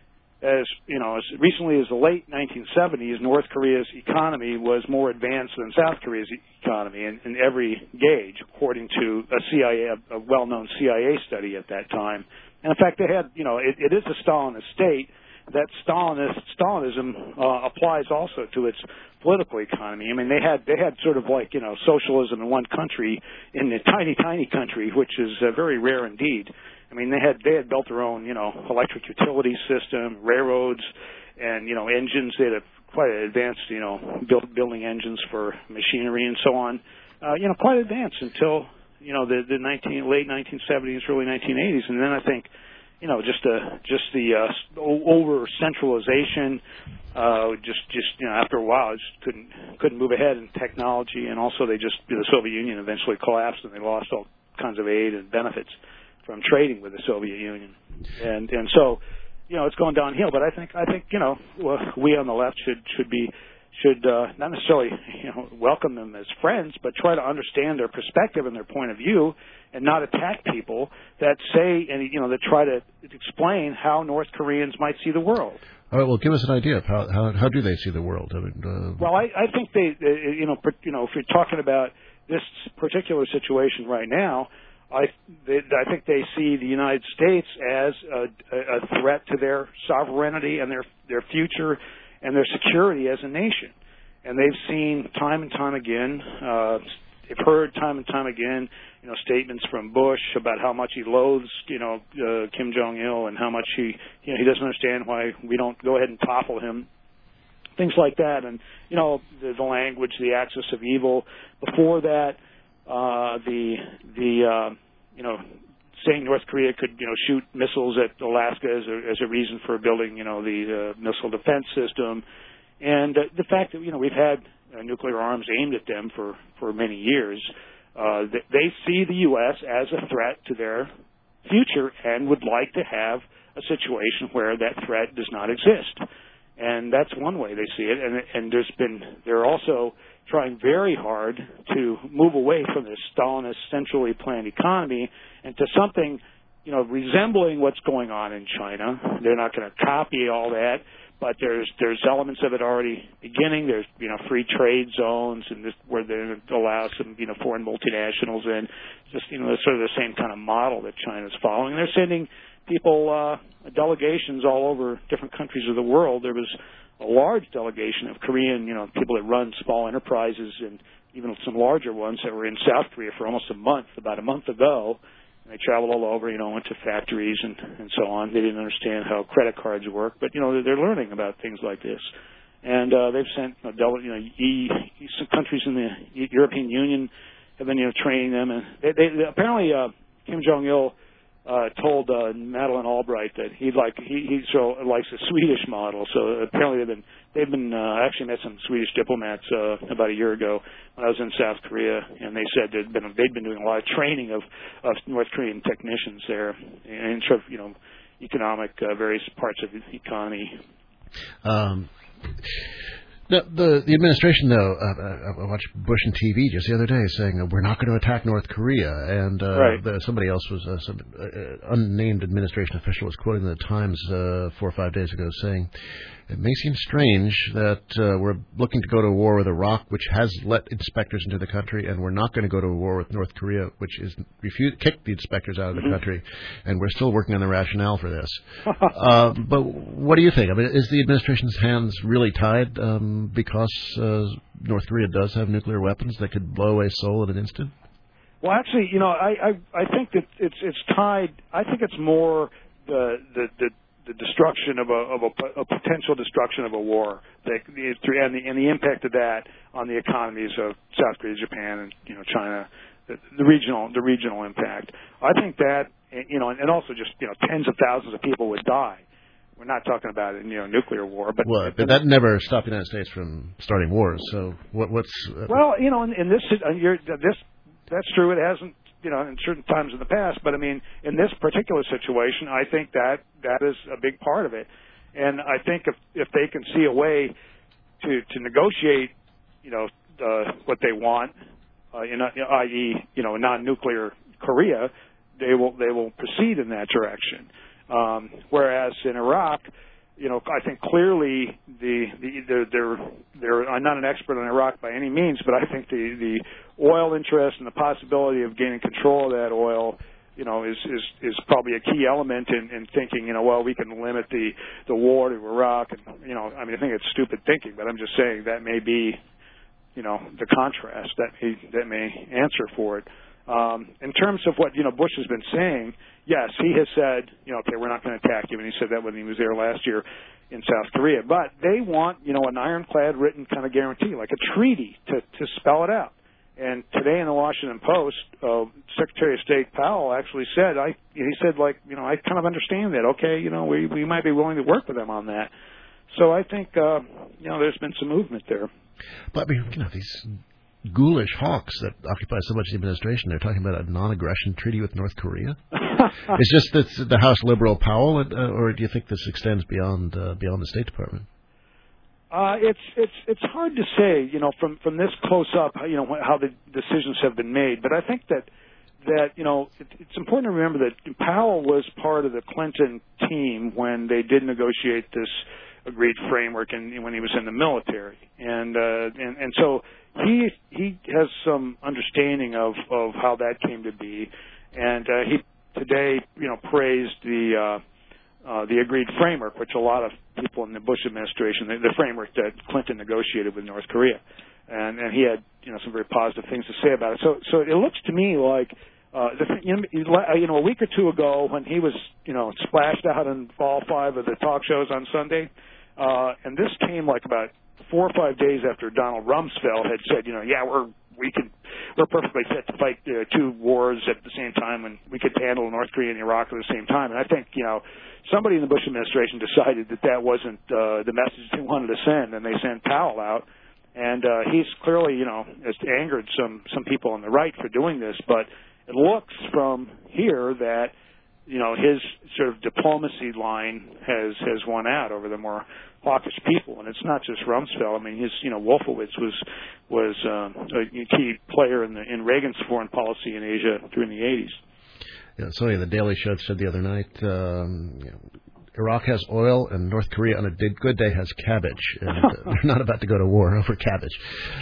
as you know, as recently as the late nineteen seventies, North Korea's economy was more advanced than South Korea's economy in, in every gauge, according to a C I A, a well-known C I A study at that time. And in fact, they had, you know, it, it is a Stalinist state. That Stalinist, Stalinism uh, applies also to its political economy. I mean, they had they had sort of like, you know, socialism in one country, in a tiny, tiny country, which is uh, very rare indeed. I mean, they had they had built their own, you know, electric utility system, railroads, and, you know, engines. They had a, quite advanced, you know, build, building engines for machinery and so on. Uh, you know, quite advanced until, you know, the the nineteen late nineteen seventies, early nineteen eighties, and then I think, you know, just uh, just the uh, over centralization. Uh, just just you know, after a while, it just couldn't couldn't move ahead in technology, and also they just the Soviet Union eventually collapsed, and they lost all kinds of aid and benefits from trading with the Soviet Union, and and so, you know, it's going downhill. But I think I think you know, we on the left should should be should uh, not necessarily, you know, welcome them as friends, but try to understand their perspective and their point of view, and not attack people that say and, you know, that try to explain how North Koreans might see the world. All right. Well, give us an idea of how how, how do they see the world? I mean, uh... Well, I, I think they, they, you know, you know, if you're talking about this particular situation right now, I they, I think they see the United States as a, a threat to their sovereignty and their their future and their security as a nation. And they've seen time and time again, uh, they've heard time and time again, you know, statements from Bush about how much he loathes, you know, uh, Kim Jong-il, and how much he, you know, he doesn't understand why we don't go ahead and topple him. Things like that. And, you know, the, the language, the axis of evil. Before that, uh, the, the, uh, you know, saying North Korea could, you know, shoot missiles at Alaska as a, as a reason for building, you know, the uh, missile defense system. And uh, the fact that, you know, we've had uh, nuclear arms aimed at them for, for many years, uh, they see the U S as a threat to their future and would like to have a situation where that threat does not exist. And that's one way they see it. And, and there's been, they're also trying very hard to move away from this Stalinist centrally planned economy and to something, you know, resembling what's going on in China. They're not going to copy all that, but there's there's elements of it already beginning. There's, you know, free trade zones and this, where they allow some, you know, foreign multinationals in. Just, you know, it's sort of the same kind of model that China's following. And they're sending people, uh, delegations all over different countries of the world. There was a large delegation of Korean, you know, people that run small enterprises and even some larger ones that were in South Korea for almost a month, about a month ago. And they traveled all over, you know, went to factories and, and so on. They didn't understand how credit cards work, but, you know, they're learning about things like this. And uh, they've sent, you know, dele- you know e- some countries in the European Union have been, you know, training them. And they, they, they apparently uh, Kim Jong-il Uh, told uh, Madeleine Albright that he'd like he he so likes the Swedish model. So apparently they've been they've been uh, actually met some Swedish diplomats uh, about a year ago when I was in South Korea, and they said they'd been they'd been doing a lot of training of of North Korean technicians there in sort of, you know, economic uh, various parts of the economy. Um. The, the the administration, though, uh, I watched Bush on T V just the other day saying uh, we're not going to attack North Korea, and uh, right. the, somebody else was uh, some uh, unnamed administration official was quoting the Times uh, four or five days ago saying it may seem strange that uh, we're looking to go to war with Iraq, which has let inspectors into the country, and we're not going to go to war with North Korea, which is refused, kicked the inspectors out of the mm-hmm. country, and we're still working on the rationale for this. uh, but what do you think? I mean, is the administration's hands really tied um, because uh, North Korea does have nuclear weapons that could blow away Seoul in an instant? Well, actually, you know, I I, I think that it's it's tied. I think it's more the the the. the destruction of a, of a, a potential destruction of a war, that, and the and the impact of that on the economies of South Korea, Japan, and, you know, China, the, the regional the regional impact. I think that, you know, and also just, you know, tens of thousands of people would die. We're not talking about, you know, nuclear war, but well, but that never stopped the United States from starting wars. So what, what's uh, well, you know, in, in this uh, you're, this that's true. It hasn't. You know, in certain times in the past, but I mean, in this particular situation, I think that that is a big part of it. And I think if if they can see a way to to negotiate, you know, uh, what they want, uh, in, that is, you know, a non-nuclear Korea, they will they will proceed in that direction. Um, whereas in Iraq, you know, I think clearly the, the, the they're, they're, I'm not an expert on Iraq by any means, but I think the, the oil interest and the possibility of gaining control of that oil, you know, is, is, is probably a key element in, in thinking, you know, well, we can limit the, the war to Iraq. And, you know, I mean, I think it's stupid thinking, but I'm just saying that may be, you know, the contrast that may, that may answer for it. Um, in terms of what, you know, Bush has been saying, yes, he has said, you know, okay, we're not going to attack you, and he said that when he was there last year in South Korea. But they want, you know, an ironclad written kind of guarantee, like a treaty to, to spell it out. And today in the Washington Post, uh, Secretary of State Powell actually said, I, he said, like, you know, I kind of understand that. Okay, you know, we, we might be willing to work with them on that. So I think, uh, you know, there's been some movement there. But, I mean, you know, these ghoulish hawks that occupy so much of the administration, they're talking about a non-aggression treaty with North Korea. Is just that the House liberal Powell, uh, or do you think this extends beyond uh, beyond the State Department? Uh, it's it's it's hard to say, you know, from from this close up, you know, how the decisions have been made. But I think that that you know, it, it's important to remember that Powell was part of the Clinton team when they did negotiate this agreed framework, and when he was in the military, and uh, and and so he he has some understanding of of how that came to be, and uh, he today, you know, praised the. Uh, Uh, the agreed framework, which a lot of people in the Bush administration, the, the framework that Clinton negotiated with North Korea, and, and he had, you know, some very positive things to say about it. So, so it looks to me like, uh, the, you know, you know, a week or two ago when he was, you know, splashed out in all five of the talk shows on Sunday, uh, and this came like about four or five days after Donald Rumsfeld had said, you know, yeah, we're we can we're perfectly fit to fight uh, two wars at the same time, and we could handle North Korea and Iraq at the same time. And I think, you know, somebody in the Bush administration decided that that wasn't uh, the message they wanted to send, and they sent Powell out. And uh, he's clearly, you know, has angered some some people on the right for doing this. But it looks from here that you know, his sort of diplomacy line has has won out over the more hawkish people, and it's not just Rumsfeld. I mean, his, you know, Wolfowitz was was uh, a key player in the in Reagan's foreign policy in Asia during the eighties. Yeah, so the Daily Show said the other night, um, you know, Iraq has oil and North Korea on a good day has cabbage, and uh, they're not about to go to war over cabbage.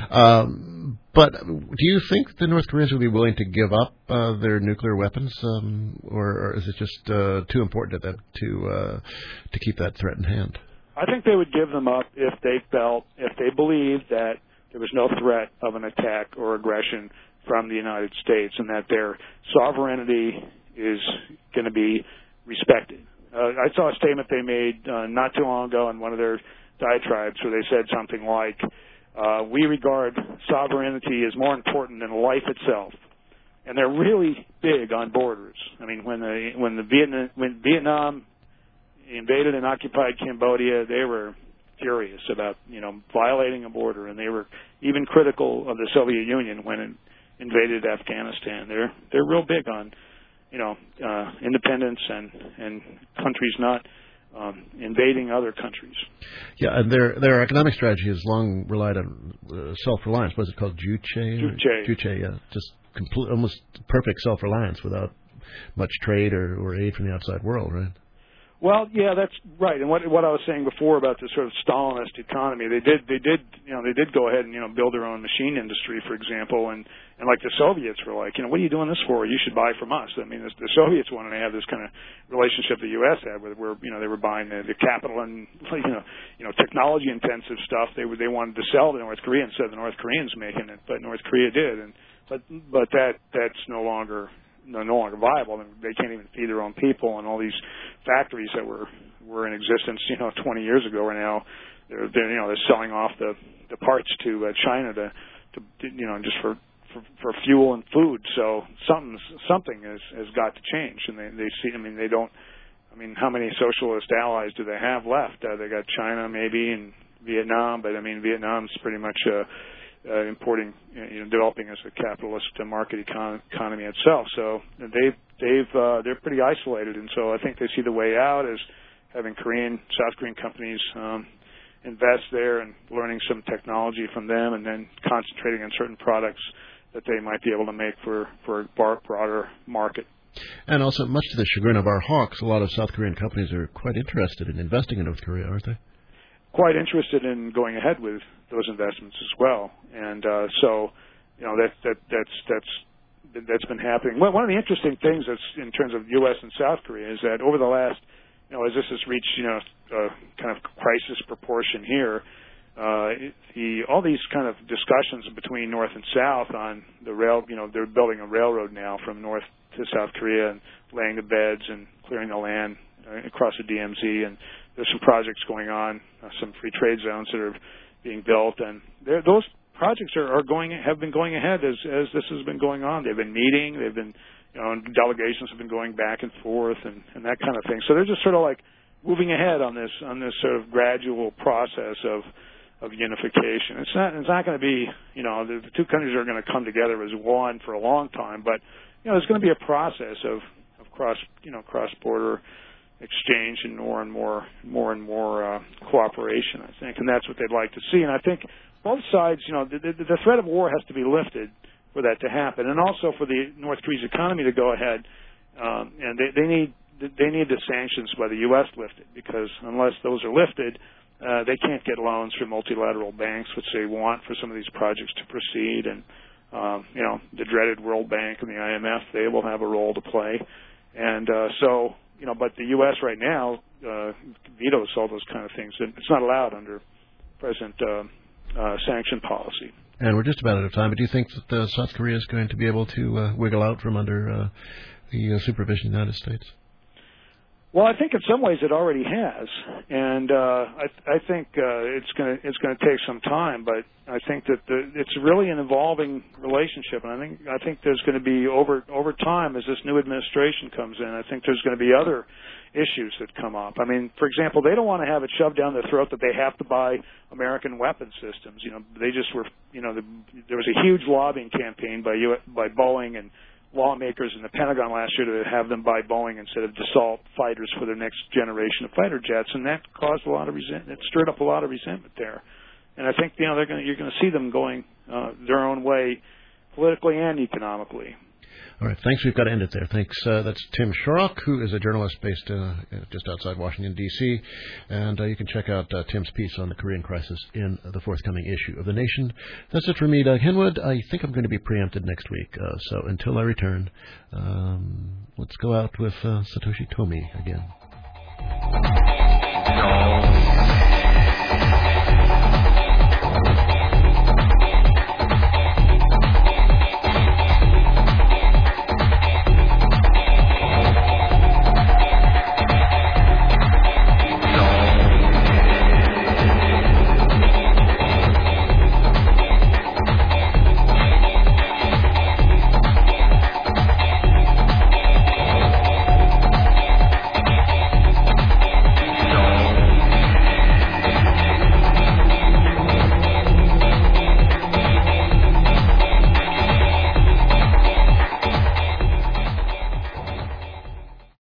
Um, but do you think the North Koreans will be willing to give up uh, their nuclear weapons, um, or, or is it just uh, too important to them to uh, to keep that threat in hand? I think they would give them up if they felt, if they believed that there was no threat of an attack or aggression from the United States, and that their sovereignty is going to be respected. Uh, I saw a statement they made uh, not too long ago in one of their diatribes where they said something like, uh, we regard sovereignty as more important than life itself. And they're really big on borders. I mean, when the, when the Vietnam, when Vietnam invaded and occupied Cambodia, they were furious about, you know, violating a border, and they were even critical of the Soviet Union when it invaded Afghanistan. They're, they're real big on, you know, uh, independence and, and countries not um, invading other countries. Yeah, and their their economic strategy has long relied on uh, self-reliance. What is it called? Juche? Juche. Juche, yeah. Just complete, almost perfect self-reliance without much trade or, or aid from the outside world, right? Well, yeah, that's right. And what what I was saying before about the sort of Stalinist economy, they did they did you know they did go ahead and you know build their own machine industry, for example, and and like the Soviets were like, you know, what are you doing this for? You should buy from us. I mean, the, the Soviets wanted to have this kind of relationship the U S had, where, where you know they were buying the, the capital and you know you know technology intensive stuff. They were they wanted to sell to North Korea instead of the North Koreans making it, but North Korea did, and but but that that's no longer. No, no longer viable. I mean, they can't even feed their own people, and all these factories that were were in existence, you know, twenty years ago are now they're, they're you know they're selling off the the parts to uh, China to to you know just for, for for fuel and food. So something something has has got to change, and they they see. I mean, they don't. I mean, how many socialist allies do they have left? Uh, they got China maybe and Vietnam, but I mean, Vietnam's pretty much. Uh, Uh, importing, you know, developing as a capitalist uh, market econ- economy itself. So they've, they've, uh, they're pretty isolated, and so I think they see the way out as having Korean, South Korean companies um, invest there and learning some technology from them, and then concentrating on certain products that they might be able to make for for a broader market. And also, much to the chagrin of our hawks, a lot of South Korean companies are quite interested in investing in North Korea, aren't they? Quite interested in going ahead with those investments as well, and uh, so you know that that that's that's that's been happening. One of the interesting things that's in terms of U S and South Korea is that over the last, you know, as this has reached you know uh, kind of crisis proportion here, uh, it, the all these kind of discussions between North and South on the rail, you know, they're building a railroad now from North to South Korea and laying the beds and clearing the land uh, across the D M Z, and there's some projects going on, uh, some free trade zones that are being built, and those projects are, are going have been going ahead as as this has been going on. They've been meeting, they've been, you know, delegations have been going back and forth, and, and that kind of thing. So they're just sort of like moving ahead on this on this sort of gradual process of of unification. It's not it's not going to be, you know, the, the two countries are going to come together as one for a long time, but you know, there's going to be a process of of cross you know cross border exchange and more and more, more and more uh, cooperation, I think, and that's what they'd like to see. And I think both sides, you know, the, the, the threat of war has to be lifted for that to happen, and also for the North Korea's economy to go ahead. Um, and they, they need they need the sanctions by the U S lifted, because unless those are lifted, uh, they can't get loans from multilateral banks, which they want for some of these projects to proceed. And um, you know, the dreaded World Bank and the I M F, they will have a role to play. And uh, so. You know, but the U S right now uh, vetoes all those kind of things. It's not allowed under present uh, uh, sanction policy. And we're just about out of time, but do you think that uh, South Korea is going to be able to uh, wiggle out from under uh, the uh, supervision of the United States? Well, I think in some ways it already has, and uh, I, I think uh, it's going to it's going to take some time. But I think that the, it's really an evolving relationship, and I think I think there's going to be over over time as this new administration comes in. I think there's going to be other issues that come up. I mean, for example, they don't want to have it shoved down their throat that they have to buy American weapon systems. You know, they just were. You know, the, there was a huge lobbying campaign by U, by Boeing and lawmakers in the Pentagon last year to have them buy Boeing instead of Dassault fighters for their next generation of fighter jets, and that caused a lot of resentment. It stirred up a lot of resentment there. And I think you know they're going you're going to see them going uh, their own way, politically and economically. All right, thanks. We've got to end it there. Thanks. Uh, that's Tim Shorrock, who is a journalist based uh, just outside Washington, D C, and uh, you can check out uh, Tim's piece on the Korean crisis in the forthcoming issue of The Nation. That's it for me, Doug Henwood. I think I'm going to be preempted next week, uh, so until I return, um, let's go out with uh, Satoshi Tomiie again. No.